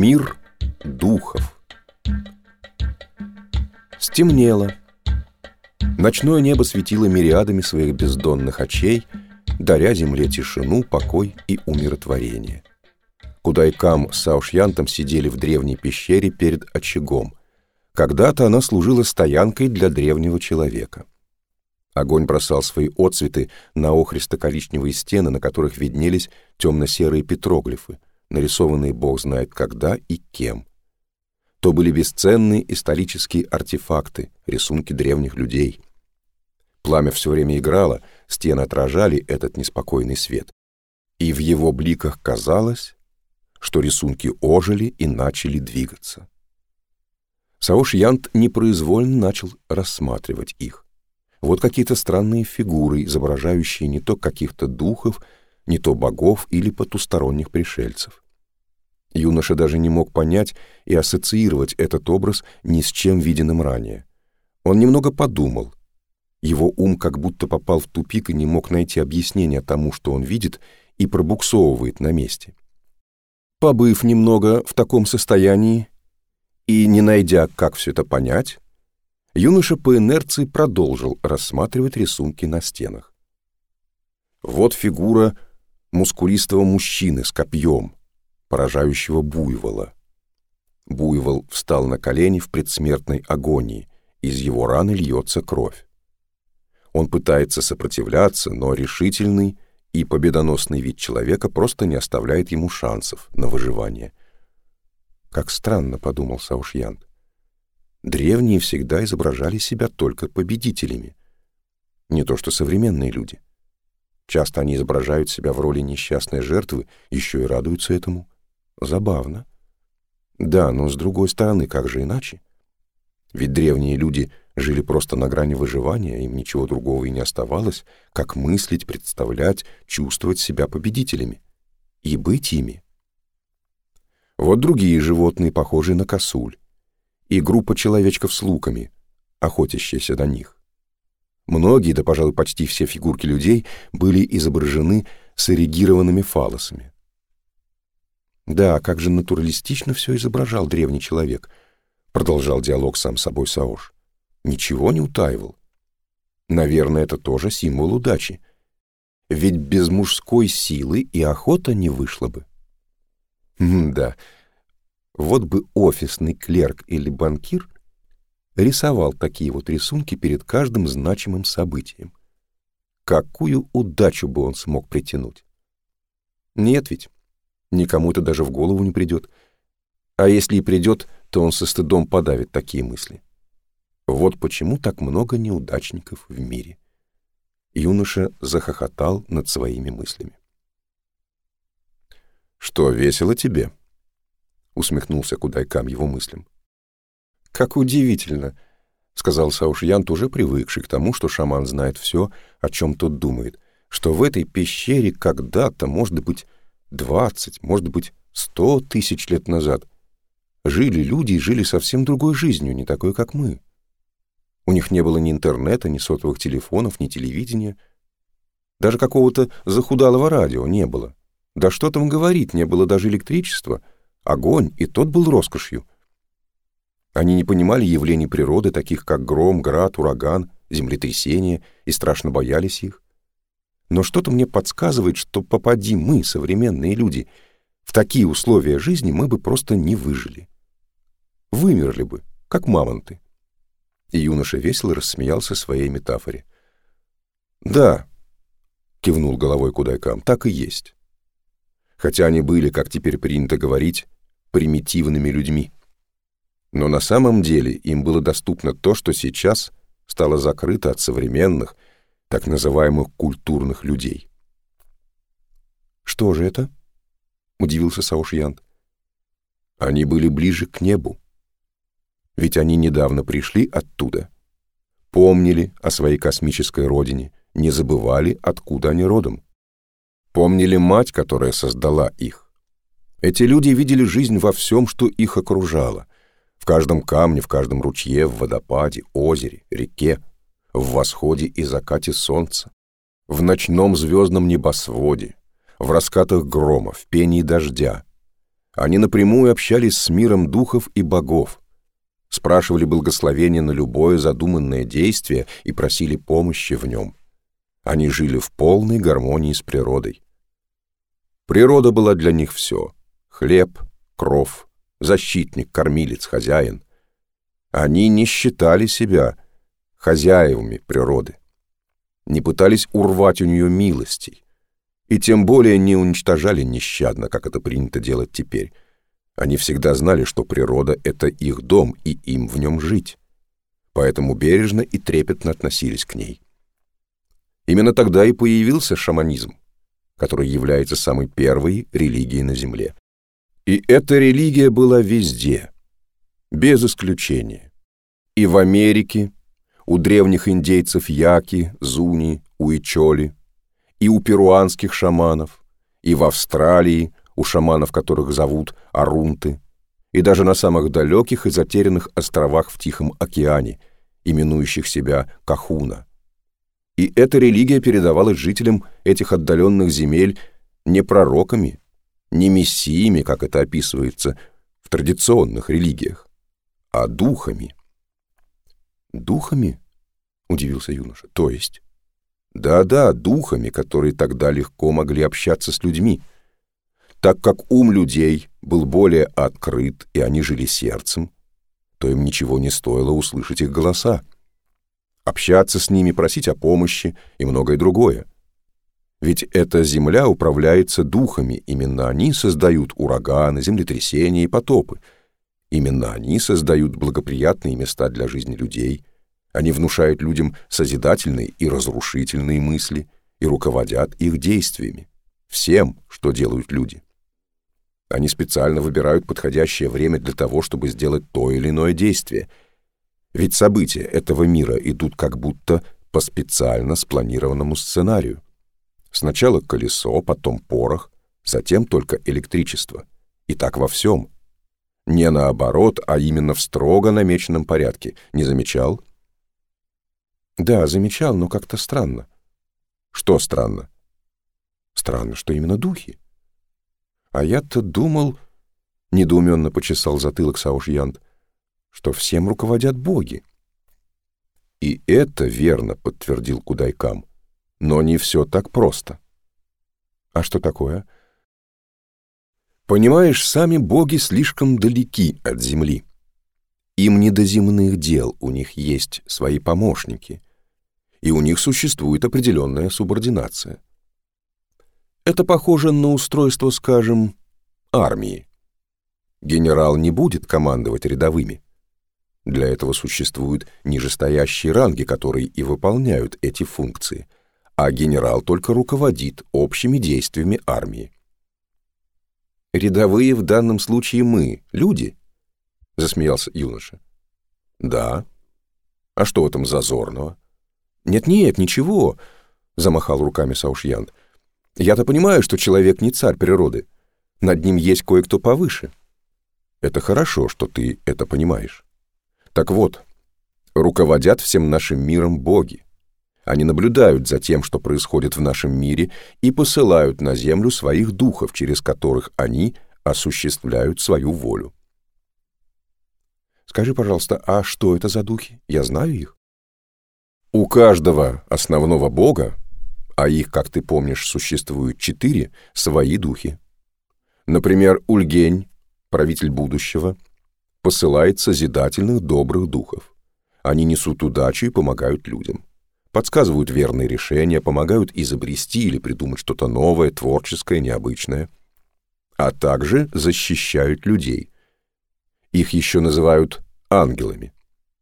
Мир духов. Стемнело. Ночное небо светило мириадами своих бездонных очей, даря земле тишину, покой и умиротворение. Кудайкам с Саошьянтом сидели в древней пещере перед очагом. Когда-то она служила стоянкой для древнего человека. Огонь бросал свои отцветы на охристо-коричневые стены, на которых виднелись темно-серые петроглифы, нарисованные бог знает когда и кем. То были бесценные исторические артефакты, рисунки древних людей. Пламя все время играло, стены отражали этот неспокойный свет. И в его бликах казалось, что рисунки ожили и начали двигаться. Саошьянт непроизвольно начал рассматривать их. Вот какие-то странные фигуры, изображающие не то каких-то духов, не то богов или потусторонних пришельцев. Юноша даже не мог понять и ассоциировать этот образ ни с чем виденным ранее. Он немного подумал. Его ум как будто попал в тупик и не мог найти объяснения тому, что он видит, и пробуксовывает на месте. Побыв немного в таком состоянии и не найдя, как все это понять, юноша по инерции продолжил рассматривать рисунки на стенах. Вот фигура мускулистого мужчины с копьем, поражающего буйвола. Буйвол встал на колени в предсмертной агонии, из его раны льется кровь. Он пытается сопротивляться, но решительный и победоносный вид человека просто не оставляет ему шансов на выживание. «Как странно», — подумал Саошьянт. «Древние всегда изображали себя только победителями. Не то что современные люди. Часто они изображают себя в роли несчастной жертвы, еще и радуются этому. Забавно. Да, но с другой стороны, как же иначе? Ведь древние люди жили просто на грани выживания, им ничего другого и не оставалось, как мыслить, представлять, чувствовать себя победителями. И быть ими. Вот другие животные, похожие на косуль. И группа человечков с луками, охотящиеся на них. Многие, да, пожалуй, почти все фигурки людей были изображены с эрегированными фаллосами. Да, как же натуралистично все изображал древний человек, продолжал диалог сам собой Саош. Ничего не утаивал. Наверное, это тоже символ удачи. Ведь без мужской силы и охота не вышла бы. Да, вот бы офисный клерк или банкир рисовал такие вот рисунки перед каждым значимым событием. Какую удачу бы он смог притянуть? Нет ведь, никому это даже в голову не придет. А если и придет, то он со стыдом подавит такие мысли. Вот почему так много неудачников в мире. Юноша захохотал над своими мыслями. «Что, весело тебе?» — усмехнулся Кудайкам его мыслям. «Как удивительно», — сказал Саошьянт, уже привыкший к тому, что шаман знает все, о чем тот думает, что в этой пещере когда-то, может быть, 20, может быть, 100 тысяч лет назад жили люди и жили совсем другой жизнью, не такой, как мы. У них не было ни интернета, ни сотовых телефонов, ни телевидения. Даже какого-то захудалого радио не было. Да что там говорить, не было даже электричества. Огонь, и тот был роскошью. Они не понимали явлений природы, таких как гром, град, ураган, землетрясение, и страшно боялись их. Но что-то мне подсказывает, что попади мы, современные люди, в такие условия жизни, мы бы просто не выжили. Вымерли бы, как мамонты. И юноша весело рассмеялся своей метафоре. «Да», — кивнул головой Кудайкам, — «так и есть. Хотя они были, как теперь принято говорить, примитивными людьми. Но на самом деле им было доступно то, что сейчас стало закрыто от современных, так называемых культурных людей». «Что же это?» — удивился Саошьянт. «Они были ближе к небу. Ведь они недавно пришли оттуда, помнили о своей космической родине, не забывали, откуда они родом. Помнили мать, которая создала их. Эти люди видели жизнь во всем, что их окружало, в каждом камне, в каждом ручье, в водопаде, озере, реке, в восходе и закате солнца, в ночном звездном небосводе, в раскатах грома, в пении дождя, Они напрямую общались с миром духов и богов, спрашивали благословения на любое задуманное действие и просили помощи в нем. Они жили в полной гармонии с природой. Природа была для них все — хлеб, кров, защитник, кормилец, хозяин. Они не считали себя хозяевами природы, не пытались урвать у нее милостей, и тем более не уничтожали нещадно, как это принято делать теперь. Они всегда знали, что природа — это их дом, и им в нем жить, поэтому бережно и трепетно относились к ней. Именно тогда и появился шаманизм, который является самой первой религией на Земле. И эта религия была везде, без исключения. И в Америке, у древних индейцев Яки, Зуни, Уичоли, и у перуанских шаманов, и в Австралии, у шаманов, которых зовут Арунты, и даже на самых далеких и затерянных островах в Тихом океане, именующих себя Кахуна. И эта религия передавалась жителям этих отдаленных земель не пророками, не мессиями, как это описывается в традиционных религиях, а духами. «Духами?» — удивился юноша. «То есть?» «Да-да, духами, которые тогда легко могли общаться с людьми. Так как ум людей был более открыт, и они жили сердцем, то им ничего не стоило услышать их голоса, общаться с ними, просить о помощи и многое другое. Ведь эта земля управляется духами, именно они создают ураганы, землетрясения и потопы. Именно они создают благоприятные места для жизни людей. Они внушают людям созидательные и разрушительные мысли и руководят их действиями, всем, что делают люди. Они специально выбирают подходящее время для того, чтобы сделать то или иное действие. Ведь события этого мира идут как будто по специально спланированному сценарию. Сначала колесо, потом порох, затем только электричество. И так во всем. Не наоборот, а именно в строго намеченном порядке. Не замечал? Да, замечал, но как-то странно. Что странно? Странно, что именно духи. А я-то думал, недоуменно почесал затылок Саушьянд, что всем руководят боги. И это верно, подтвердил Кудайкам. Но не все так просто. А что такое? Понимаешь, сами боги слишком далеки от земли. Им не до земных дел, у них есть свои помощники, и у них существует определенная субординация. Это похоже на устройство, скажем, армии. Генерал не будет командовать рядовыми. Для этого существуют нижестоящие ранги, которые и выполняют эти функции, а генерал только руководит общими действиями армии. «Рядовые в данном случае мы, люди?» — засмеялся юноша. «Да. А что в этом зазорного?» «Нет-нет, ничего», — замахал руками Саушьянд. «Я-то понимаю, что человек не царь природы. Над ним есть кое-кто повыше». «Это хорошо, что ты это понимаешь. Так вот, руководят всем нашим миром боги. Они наблюдают за тем, что происходит в нашем мире, и посылают на землю своих духов, через которых они осуществляют свою волю». «Скажи, пожалуйста, а что это за духи? Я знаю их». «У каждого основного бога, а их, как ты помнишь, существует 4, свои духи. Например, Ульгень, правитель будущего, посылает созидательных добрых духов. Они несут удачу и помогают людям. Подсказывают верные решения, помогают изобрести или придумать что-то новое, творческое, необычное. А также защищают людей. Их еще называют ангелами».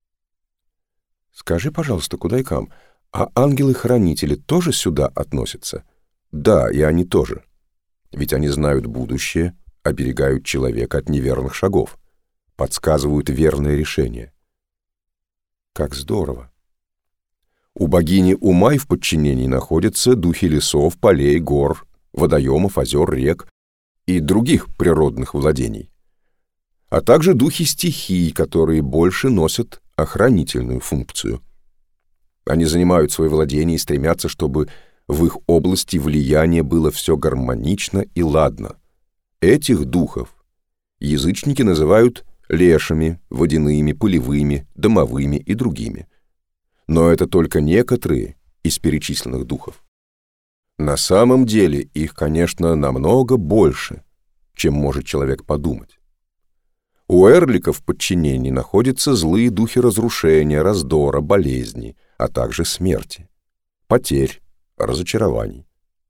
«Скажи, пожалуйста, Кудайкам, а ангелы-хранители тоже сюда относятся?» «Да, и они тоже. Ведь они знают будущее, оберегают человека от неверных шагов, подсказывают верное решение». «Как здорово!» У богини Умай в подчинении находятся духи лесов, полей, гор, водоемов, озер, рек и других природных владений, а также духи стихий, которые больше носят охранительную функцию. Они занимают свои владения и стремятся, чтобы в их области влияния было все гармонично и ладно. Этих духов язычники называют лешами, водяными, пылевыми, домовыми и другими. Но это только некоторые из перечисленных духов. На самом деле их, конечно, намного больше, чем может человек подумать. У Эрлика в подчинении находятся злые духи разрушения, раздора, болезни, а также смерти, потерь, разочарований.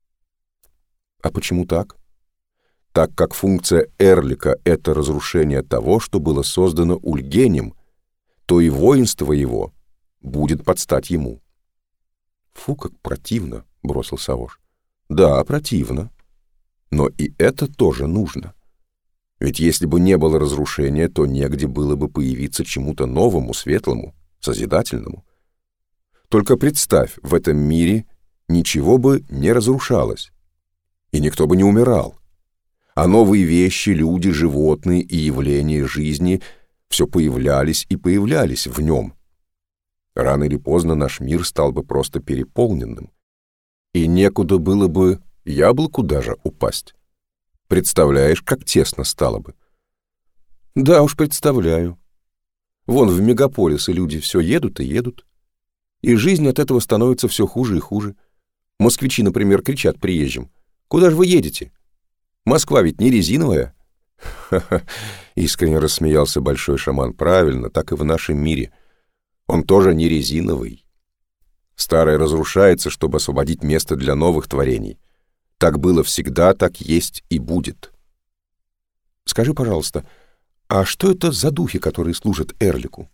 А почему так? Так как функция Эрлика — это разрушение того, что было создано Ульгенем, то и воинство его будет под стать ему. «Фу, как противно!» — бросил Савош. «Да, противно. Но и это тоже нужно. Ведь если бы не было разрушения, то негде было бы появиться чему-то новому, светлому, созидательному. Только представь, в этом мире ничего бы не разрушалось, и никто бы не умирал. А новые вещи, люди, животные и явления жизни все появлялись и появлялись в нем. Рано или поздно наш мир стал бы просто переполненным, и некуда было бы яблоку даже упасть. Представляешь, как тесно стало бы?» «Да уж, представляю. Вон в мегаполисы люди все едут и едут, и жизнь от этого становится все хуже и хуже. Москвичи, например, кричат приезжим: «Куда же вы едете? Москва ведь не резиновая». «Ха-ха», — искренне рассмеялся большой шаман. «Правильно, так и в нашем мире. Он тоже не резиновый. Старое разрушается, чтобы освободить место для новых творений. Так было всегда, так есть и будет». «Скажи, пожалуйста, а что это за духи, которые служат Эрлику?»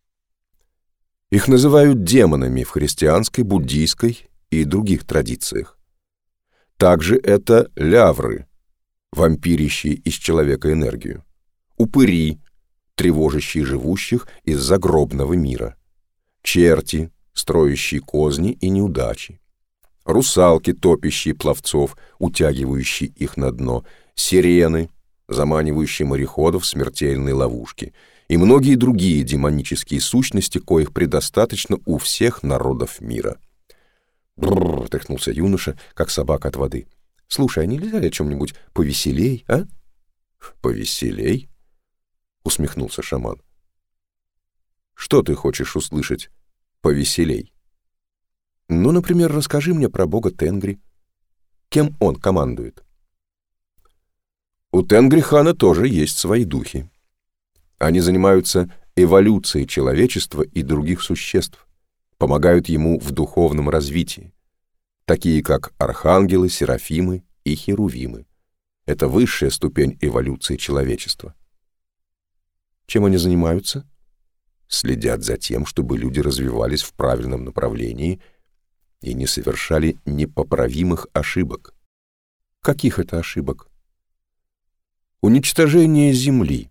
«Их называют демонами в христианской, буддийской и других традициях. Также это лявры, вампирящие из человека энергию, упыри, тревожащие живущих из загробного мира, черти, строящие козни и неудачи, русалки, топящие пловцов, утягивающие их на дно, сирены, заманивающие мореходов в смертельные ловушки, и многие другие демонические сущности, коих предостаточно у всех народов мира. «Брррр», — тряхнулся юноша, как собака от воды. «Слушай, а нельзя ли о чем-нибудь повеселей, а?» «Повеселей?» — усмехнулся шаман. «Что ты хочешь услышать повеселей?» «Ну, например, расскажи мне про бога Тенгри. Кем он командует?» «У Тенгри-хана тоже есть свои духи. Они занимаются эволюцией человечества и других существ, помогают ему в духовном развитии, такие как архангелы, серафимы и херувимы. Это высшая ступень эволюции человечества». «Чем они занимаются?» «Следят за тем, чтобы люди развивались в правильном направлении и не совершали непоправимых ошибок». «Каких это ошибок?» «Уничтожение Земли,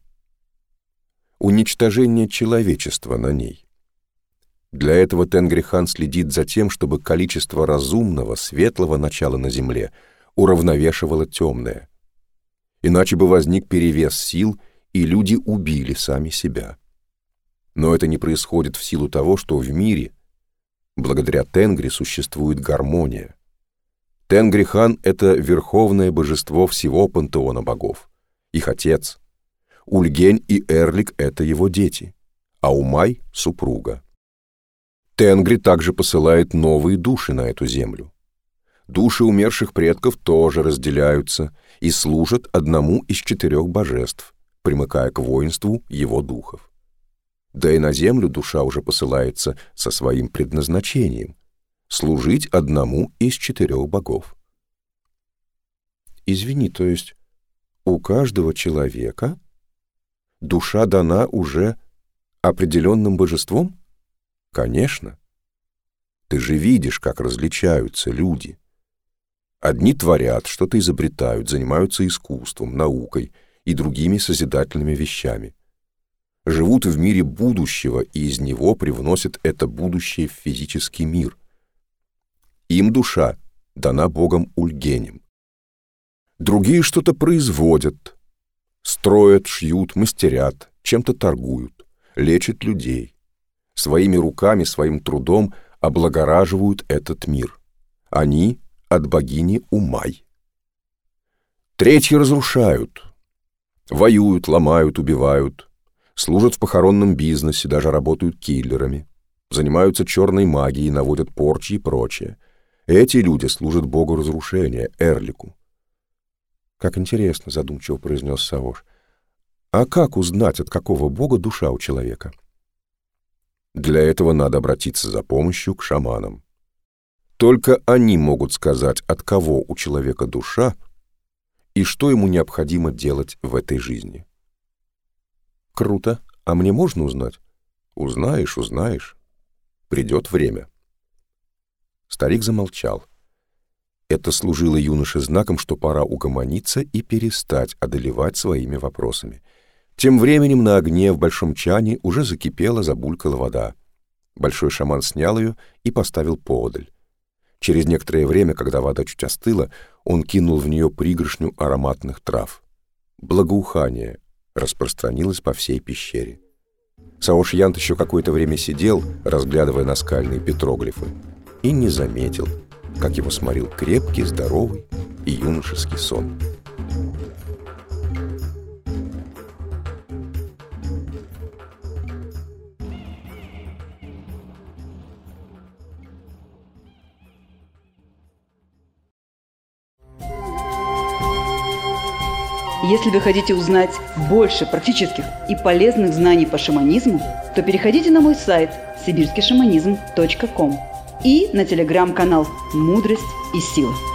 уничтожение человечества на ней. Для этого Тенгри-хан следит за тем, чтобы количество разумного, светлого начала на Земле уравновешивало темное. Иначе бы возник перевес сил, и люди убили сами себя. Но это не происходит в силу того, что в мире, благодаря Тенгри, существует гармония. Тенгри-хан — это верховное божество всего пантеона богов, их отец. Ульгень и Эрлик — это его дети, а Умай — супруга. Тенгри также посылает новые души на эту землю. Души умерших предков тоже разделяются и служат одному из 4 божеств, примыкая к воинству его духов. Да и на землю душа уже посылается со своим предназначением — служить одному из 4 богов. Извини, то есть у каждого человека душа дана уже определенным божеством? Конечно. Ты же видишь, как различаются люди. Одни творят, что-то изобретают, занимаются искусством, наукой и другими созидательными вещами. Живут в мире будущего, и из него привносят это будущее в физический мир. Им душа дана богом Ульгенем. Другие что-то производят, строят, шьют, мастерят, чем-то торгуют, лечат людей. Своими руками, своим трудом облагораживают этот мир. Они от богини Умай. Третьи разрушают, Воюют, ломают, убивают, служат в похоронном бизнесе, даже работают киллерами, занимаются черной магией, наводят порчи и прочее. Эти люди служат богу разрушения, Эрлику. «Как интересно», — задумчиво произнес Савош. «А как узнать, от какого бога душа у человека?» «Для этого надо обратиться за помощью к шаманам. Только они могут сказать, от кого у человека душа и что ему необходимо делать в этой жизни». «Круто. А мне можно узнать?» «Узнаешь, узнаешь. Придет время». Старик замолчал. Это служило юноше знаком, что пора угомониться и перестать одолевать своими вопросами. Тем временем на огне в большом чане уже закипела, забулькала вода. Большой шаман снял ее и поставил поодаль. Через некоторое время, когда вода чуть остыла, он кинул в нее пригоршню ароматных трав. Благоухание распространилось по всей пещере. Саош Янт еще какое-то время сидел, разглядывая наскальные петроглифы, и не заметил, как его сморил крепкий, здоровый и юношеский сон. Если вы хотите узнать больше практических и полезных знаний по шаманизму, то переходите на мой сайт sibirskishamanism.com и на телеграм-канал «Мудрость и сила».